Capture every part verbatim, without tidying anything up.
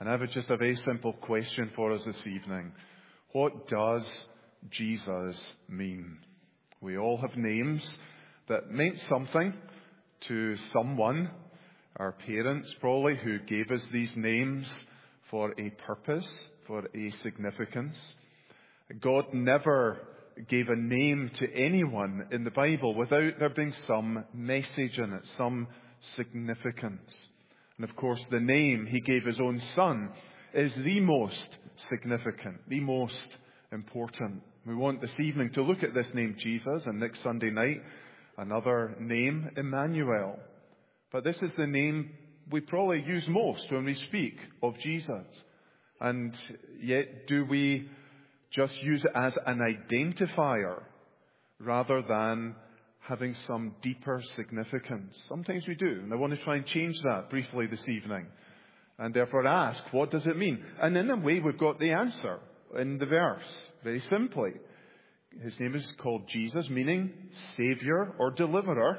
And I have just a very simple question for us this evening. What does Jesus mean? We all have names that meant something to someone, our parents probably, who gave us these names for a purpose, for a significance. God never gave a name to anyone in the Bible without there being some message in it, some significance. And of course, the name He gave His own Son is the most significant, the most important. We want this evening to look at this name Jesus, and next Sunday night, another name, Emmanuel. But this is the name we probably use most when we speak of Jesus. And yet, do we just use it as an identifier rather than having some deeper significance? Sometimes we do, and I want to try and change that briefly this evening. And therefore ask, what does it mean? And in a way, we've got the answer in the verse, very simply. His name is called Jesus, meaning Savior or Deliverer,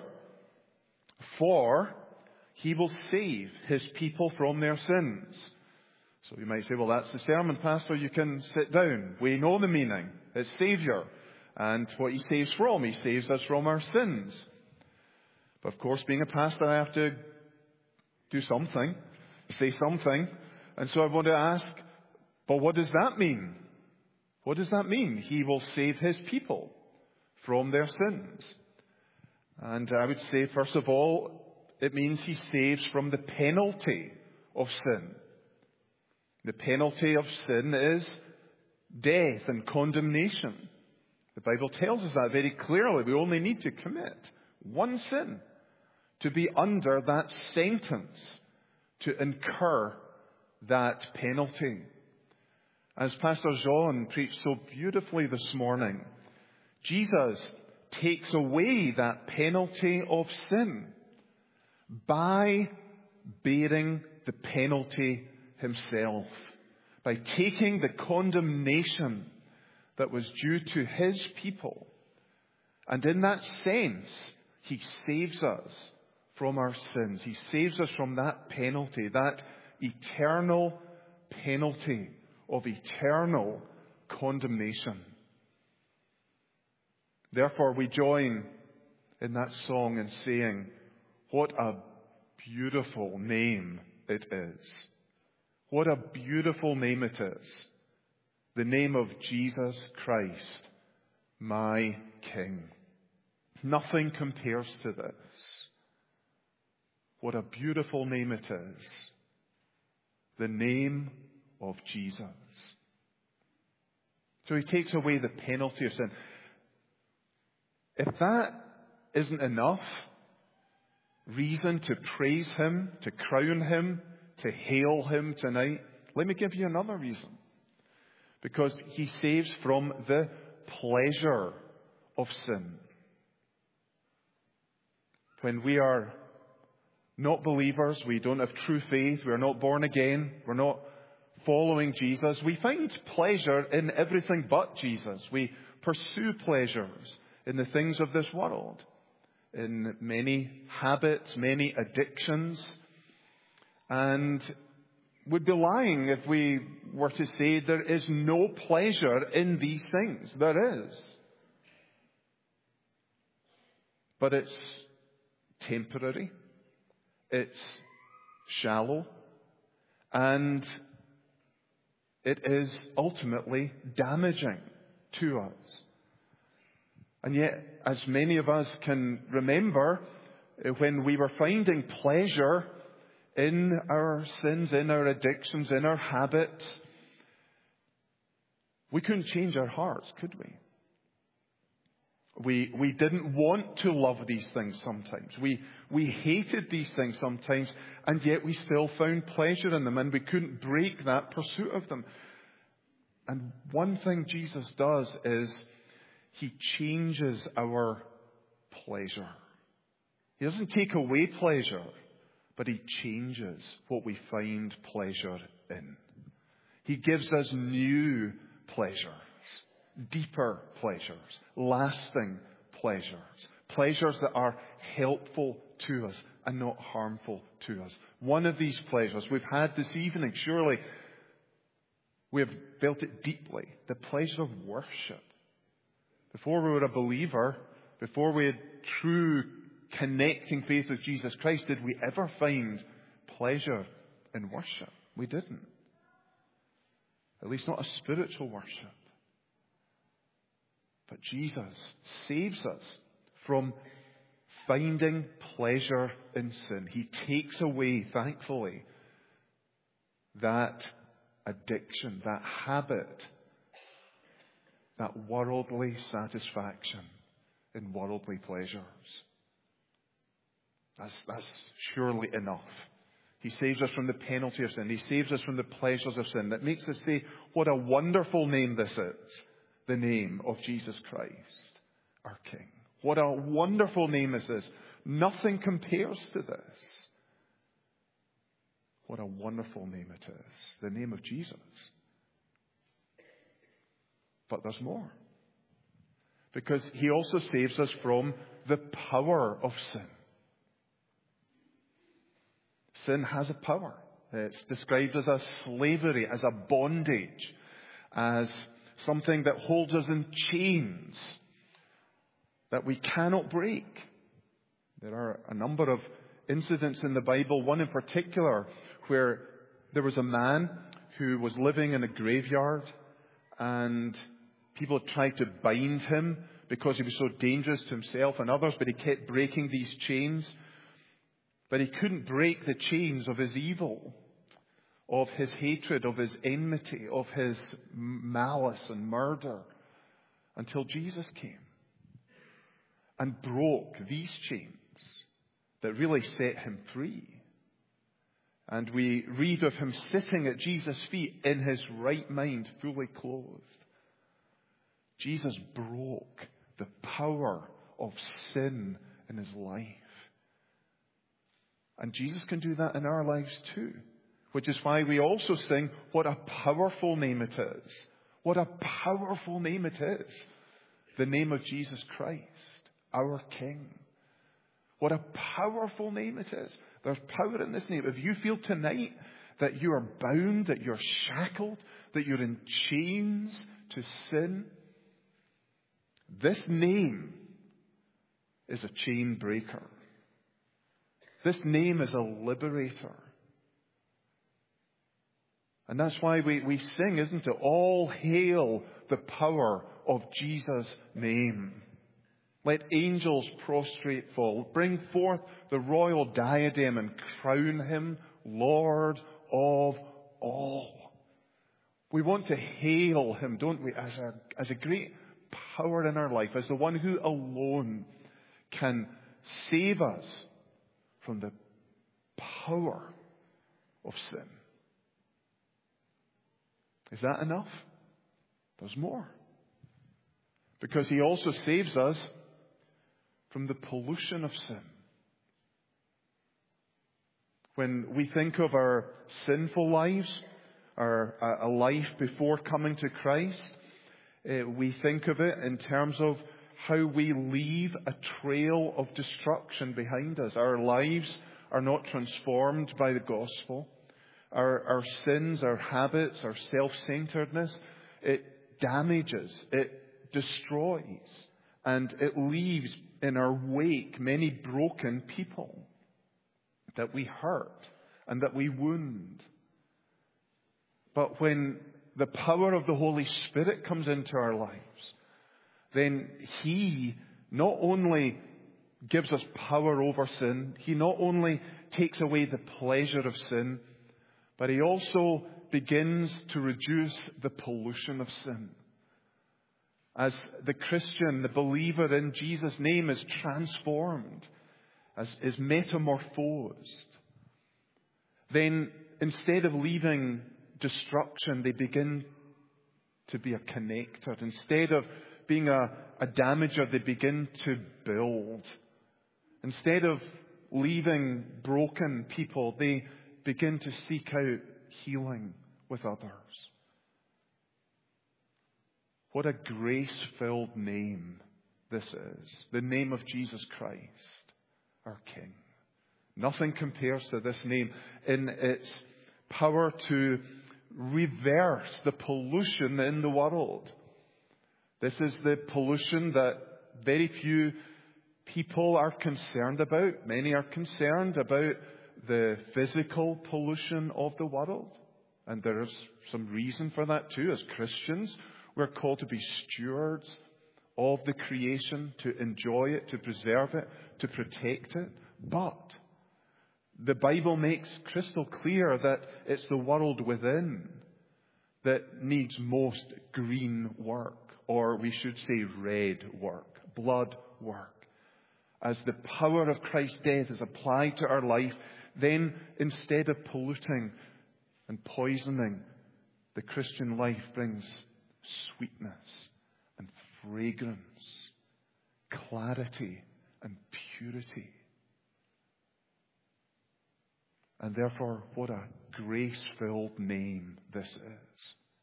for He will save His people from their sins. So you might say, well, that's the sermon, Pastor. You can sit down. We know the meaning. It's Savior. And what He saves from, He saves us from our sins. But of course, being a pastor, I have to do something, say something. And so I want to ask, but what does that mean? What does that mean? He will save His people from their sins. And I would say, first of all, it means He saves from the penalty of sin. The penalty of sin is death and condemnation. The Bible tells us that very clearly. We only need to commit one sin to be under that sentence, to incur that penalty. As Pastor John preached so beautifully this morning, Jesus takes away that penalty of sin by bearing the penalty Himself, by taking the condemnation that was due to His people. And in that sense, He saves us from our sins. He saves us from that penalty, that eternal penalty of eternal condemnation. Therefore, we join in that song in saying, what a beautiful name it is. What a beautiful name it is. The name of Jesus Christ, my King. Nothing compares to this. What a beautiful name it is. The name of Jesus. So He takes away the penalty of sin. If that isn't enough reason to praise Him, to crown Him, to hail Him tonight, let me give you another reason. Because He saves from the pleasure of sin. When we are not believers, we don't have true faith, we're not born again, we're not following Jesus, we find pleasure in everything but Jesus. We pursue pleasures in the things of this world, in many habits, many addictions. And we'd be lying if we were to say there is no pleasure in these things. There is. But it's temporary. It's shallow. And it is ultimately damaging to us. And yet, as many of us can remember, when we were finding pleasure in our sins, in our addictions, in our habits, we couldn't change our hearts, could we? We we didn't want to love these things sometimes. We we hated these things sometimes, and yet we still found pleasure in them, and we couldn't break that pursuit of them. And one thing Jesus does is He changes our pleasure. He doesn't take away pleasure, but He changes what we find pleasure in. He gives us new pleasures, deeper pleasures, lasting pleasures, pleasures that are helpful to us and not harmful to us. One of these pleasures we've had this evening, surely we have felt it deeply, the pleasure of worship. Before we were a believer, before we had true connecting faith with Jesus Christ, did we ever find pleasure in worship? We didn't. At least not a spiritual worship. But Jesus saves us from finding pleasure in sin. He takes away, thankfully, that addiction, that habit, that worldly satisfaction in worldly pleasures. That's, that's surely enough. He saves us from the penalty of sin. He saves us from the pleasures of sin. That makes us say, what a wonderful name this is. The name of Jesus Christ, our King. What a wonderful name is this. Nothing compares to this. What a wonderful name it is. The name of Jesus. But there's more. Because he also saves us from the power of sin. Sin has a power. It's described as a slavery, as a bondage, as something that holds us in chains that we cannot break. There are a number of incidents in the Bible, one in particular where there was a man who was living in a graveyard and people tried to bind him because he was so dangerous to himself and others, but he kept breaking these chains. But he couldn't break the chains of his evil, of his hatred, of his enmity, of his malice and murder, until Jesus came and broke these chains that really set him free. And we read of him sitting at Jesus' feet in his right mind, fully clothed. Jesus broke the power of sin in his life. And Jesus can do that in our lives too. Which is why we also sing, what a powerful name it is. What a powerful name it is. The name of Jesus Christ, our King. What a powerful name it is. There's power in this name. If you feel tonight that you are bound, that you're shackled, that you're in chains to sin, this name is a chain breaker. This name is a liberator. And that's why we, we sing, isn't it? All hail the power of Jesus' name. Let angels prostrate fall. Bring forth the royal diadem and crown him Lord of all. We want to hail him, don't we, as a, as a great power in our life, as the one who alone can save us from the power of sin. Is that enough? There's more. Because he also saves us from the pollution of sin. When we think of our sinful lives, our a life before coming to Christ, uh, we think of it in terms of how we leave a trail of destruction behind us. Our lives are not transformed by the gospel. Our, our sins, our habits, our self-centeredness, it damages, it destroys, and it leaves in our wake many broken people that we hurt and that we wound. But when the power of the Holy Spirit comes into our lives, then he not only gives us power over sin, he not only takes away the pleasure of sin, but he also begins to reduce the pollution of sin. As the Christian, the believer in Jesus' name is transformed, as is metamorphosed, then instead of leaving destruction, they begin to be a connector. Instead of being a, a damager, they begin to build. Instead of leaving broken people, they begin to seek out healing with others. What a grace-filled name this is. The name of Jesus Christ, our King. Nothing compares to this name in its power to reverse the pollution in the world. This is the pollution that very few people are concerned about. Many are concerned about the physical pollution of the world. And there is some reason for that too. As Christians, we're called to be stewards of the creation, to enjoy it, to preserve it, to protect it. But the Bible makes crystal clear that it's the world within that needs most green work, or we should say red work, blood work. As the power of Christ's death is applied to our life, then instead of polluting and poisoning, the Christian life brings sweetness and fragrance, clarity and purity. And therefore, what a grace-filled name this is.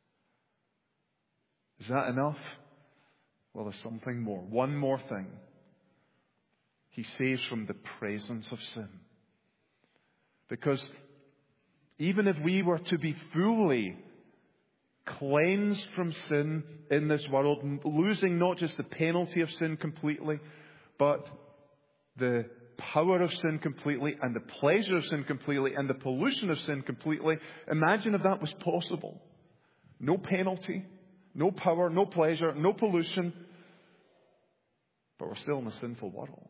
Is that enough? Well, there's something more. One more thing. He saves from the presence of sin. Because even if we were to be fully cleansed from sin in this world, losing not just the penalty of sin completely, but the power of sin completely, and the pleasure of sin completely, and the pollution of sin completely, imagine if that was possible. No penalty, no power, no pleasure, no pollution, but we're still in a sinful world.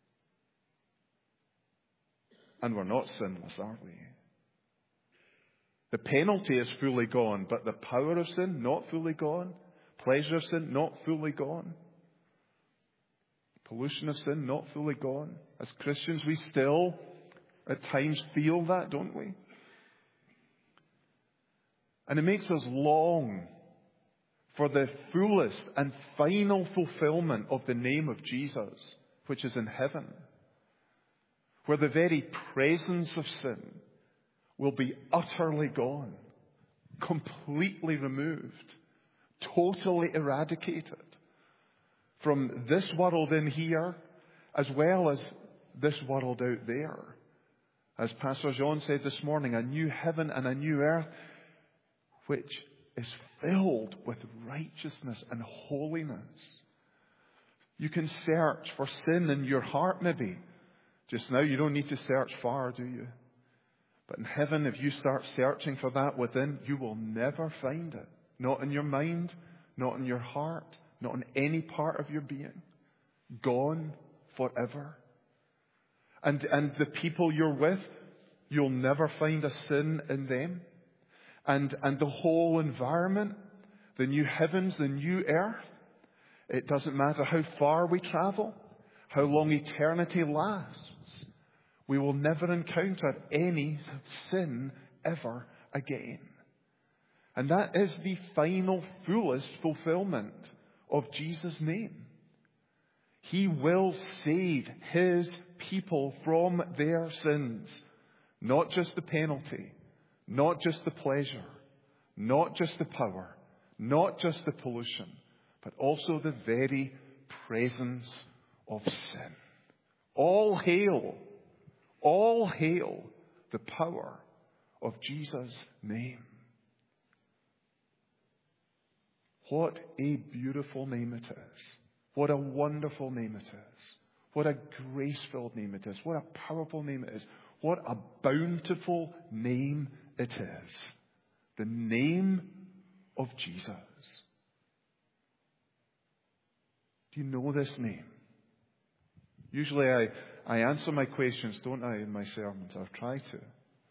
And we're not sinless, are we? The penalty is fully gone, but the power of sin, not fully gone. Pleasure of sin, not fully gone. Pollution of sin, not fully gone. As Christians, we still at times feel that, don't we? And it makes us long for the fullest and final fulfillment of the name of Jesus, which is in heaven, where the very presence of sin will be utterly gone, completely removed, totally eradicated from this world in here, as well as this world out there. As Pastor John said this morning, a new heaven and a new earth, which is filled with righteousness and holiness. You can search for sin in your heart maybe. Just now you don't need to search far, do you? But in heaven, if you start searching for that within, you will never find it. Not in your mind, not in your heart, not in any part of your being. Gone forever. And, and the people you're with, you'll never find a sin in them. And, and the whole environment, the new heavens, the new earth, it doesn't matter how far we travel, how long eternity lasts, we will never encounter any sin ever again. And that is the final, fullest fulfillment of Jesus' name. He will save His people from their sins. Not just the penalty, not just the pleasure, not just the power, not just the pollution, but also the very presence of sin. All hail, all hail the power of Jesus' name. What a beautiful name it is. What a wonderful name it is. What a grace-filled name it is. What a powerful name it is. What a bountiful name it is. The name of Jesus. Do you know this name? Usually I, I answer my questions, don't I, in my sermons? I've tried to.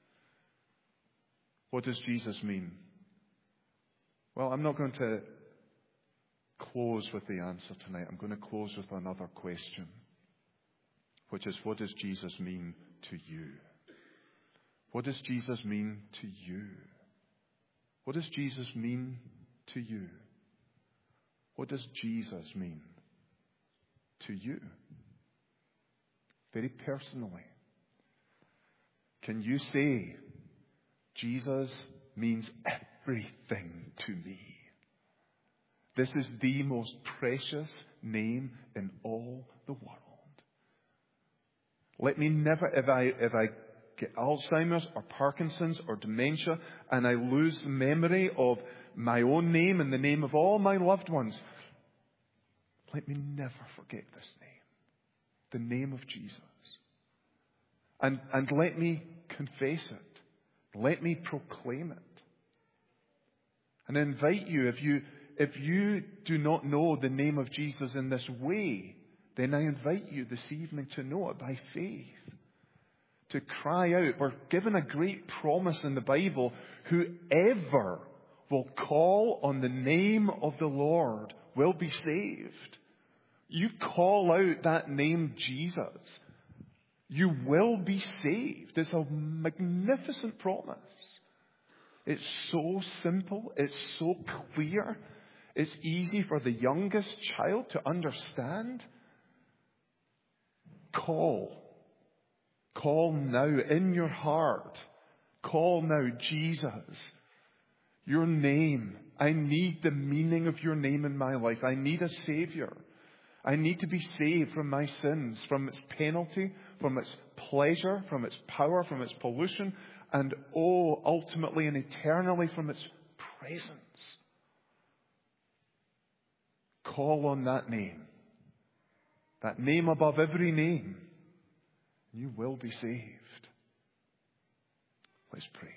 What does Jesus mean? Well, I'm not going to close with the answer tonight. I'm going to close with another question, which is, what does Jesus mean to you? What does Jesus mean to you? What does Jesus mean to you? What does Jesus mean to you? Very personally. Can you say, Jesus means everything to me? This is the most precious name in all the world. Let me never, if I, if I get Alzheimer's or Parkinson's or dementia and I lose the memory of my own name and the name of all my loved ones, let me never forget this name, the name of Jesus. And, and let me confess it. Let me proclaim it. And I invite you, if you, if you do not know the name of Jesus in this way, then I invite you this evening to know it by faith. To cry out. We're given a great promise in the Bible. Whoever will call on the name of the Lord will be saved. You call out that name, Jesus. You will be saved. It's a magnificent promise. It's so simple. It's so clear. It's easy for the youngest child to understand. Call. Call now in your heart. Call now Jesus. Your name. I need the meaning of your name in my life. I need a Savior. I need to be saved from my sins, from its penalty, from its pleasure, from its power, from its pollution, and oh, ultimately and eternally from its presence. Call on that name. That name above every name. You will be saved. Let's pray.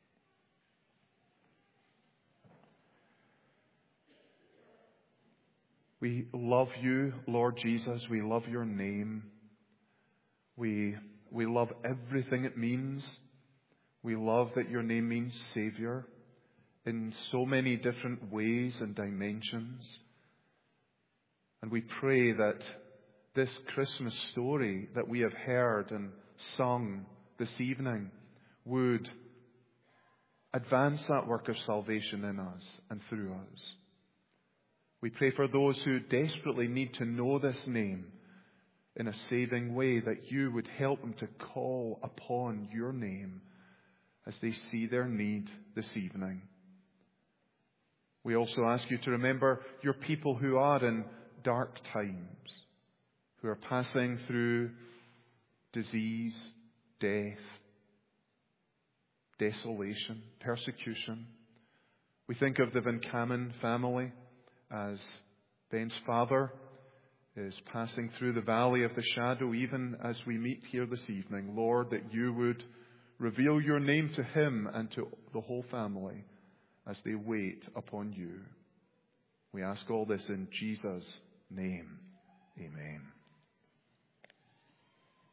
We love you, Lord Jesus. We love your name. We, we love everything it means. We love that your name means Savior in so many different ways and dimensions. And we pray that this Christmas story that we have heard and sung this evening would advance that work of salvation in us and through us. We pray for those who desperately need to know this name in a saving way, that you would help them to call upon your name as they see their need this evening. We also ask you to remember your people who are in dark times, who are passing through disease, death, desolation, persecution. We think of the Van Kamen family as Ben's father is passing through the valley of the shadow, even as we meet here this evening. Lord, that you would reveal your name to him and to the whole family as they wait upon you. We ask all this in Jesus' name. Amen.